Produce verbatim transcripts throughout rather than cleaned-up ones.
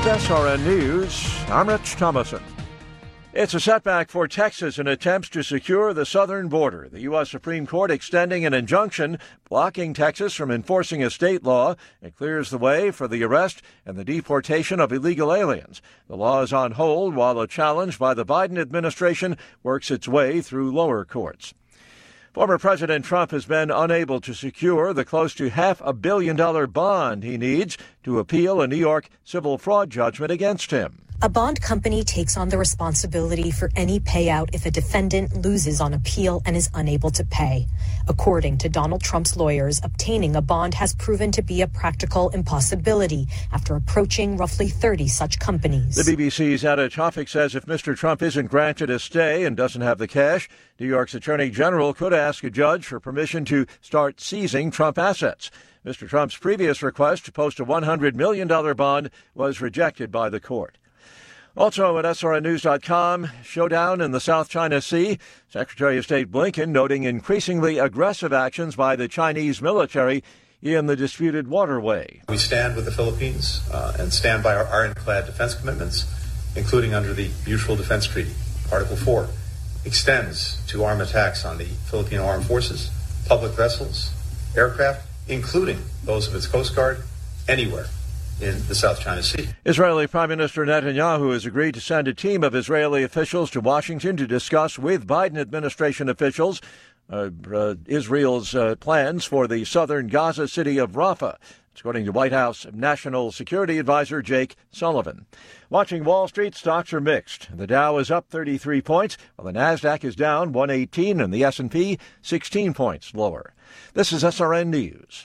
S R N News. I'm Rich Thomason. It's a setback for Texas in attempts to secure the southern border. The U S Supreme Court extending an injunction blocking Texas from enforcing a state law. It clears the way for the arrest and the deportation of illegal aliens. The law is on hold while a challenge by the Biden administration works its way through lower courts. Former President Trump has been unable to secure the close to half a billion dollar bond he needs to appeal a New York civil fraud judgment against him. A bond company takes on the responsibility for any payout if a defendant loses on appeal and is unable to pay. According to Donald Trump's lawyers, obtaining a bond has proven to be a practical impossibility after approaching roughly thirty such companies. The B B C's Ada Tawfik says if Mister Trump isn't granted a stay and doesn't have the cash, New York's Attorney General could ask a judge for permission to start seizing Trump assets. Mister Trump's previous request to post a one hundred million dollars bond was rejected by the court. Also at S R N news dot com, showdown in the South China Sea. Secretary of State Blinken noting increasingly aggressive actions by the Chinese military in the disputed waterway. We stand with the Philippines uh, and stand by our ironclad defense commitments, including under the Mutual Defense Treaty. Article four extends to arm attacks on the Filipino Armed Forces, public vessels, aircraft, including those of its Coast Guard, anywhere in the South China Sea. Israeli Prime Minister Netanyahu has agreed to send a team of Israeli officials to Washington to discuss with Biden administration officials uh, uh, Israel's uh, plans for the southern Gaza city of Rafah, according to White House National Security Advisor Jake Sullivan. Watching Wall Street, stocks are mixed. The Dow is up thirty-three points, while the Nasdaq is down one eighteen and the S and P sixteen points lower. This is S R N News.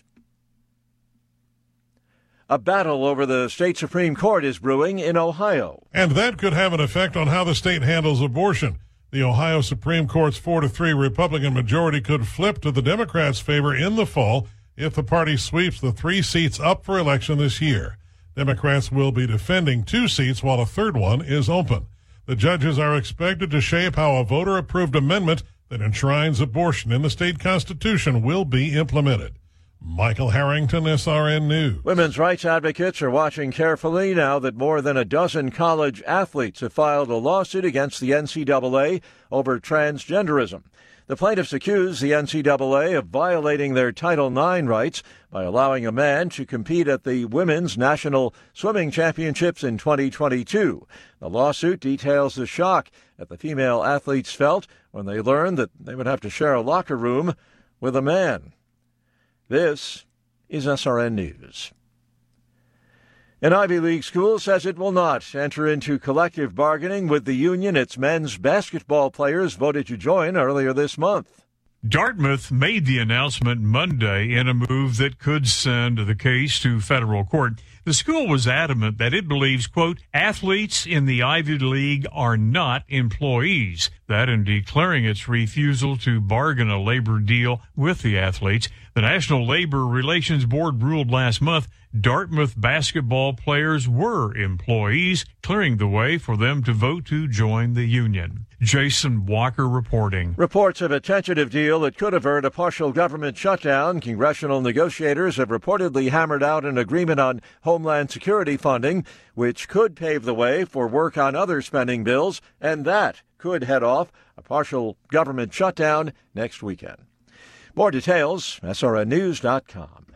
A battle over the state Supreme Court is brewing in Ohio. And that could have an effect on how the state handles abortion. The Ohio Supreme Court's four to three Republican majority could flip to the Democrats' favor in the fall if the party sweeps the three seats up for election this year. Democrats will be defending two seats while a third one is open. The judges are expected to shape how a voter-approved amendment that enshrines abortion in the state constitution will be implemented. Michael Harrington, S R N News. Women's rights advocates are watching carefully now that more than a dozen college athletes have filed a lawsuit against the N C double A over transgenderism. The plaintiffs accuse the N C double A of violating their Title nine rights by allowing a man to compete at the Women's National Swimming Championships in twenty twenty-two. The lawsuit details the shock that the female athletes felt when they learned that they would have to share a locker room with a man. This is S R N News. An Ivy League school says it will not enter into collective bargaining with the union its men's basketball players voted to join earlier this month. Dartmouth made the announcement Monday in a move that could send the case to federal court. The school was adamant that it believes, quote, athletes in the Ivy League are not employees. That in declaring its refusal to bargain a labor deal with the athletes. The National Labor Relations Board ruled last month Dartmouth basketball players were employees, clearing the way for them to vote to join the union. Jason Walker reporting. Reports of a tentative deal that could avert a partial government shutdown. Congressional negotiators have reportedly hammered out an agreement on Homeland Security funding, which could pave the way for work on other spending bills, and that could head off a partial government shutdown next weekend. More details, S R N news dot com.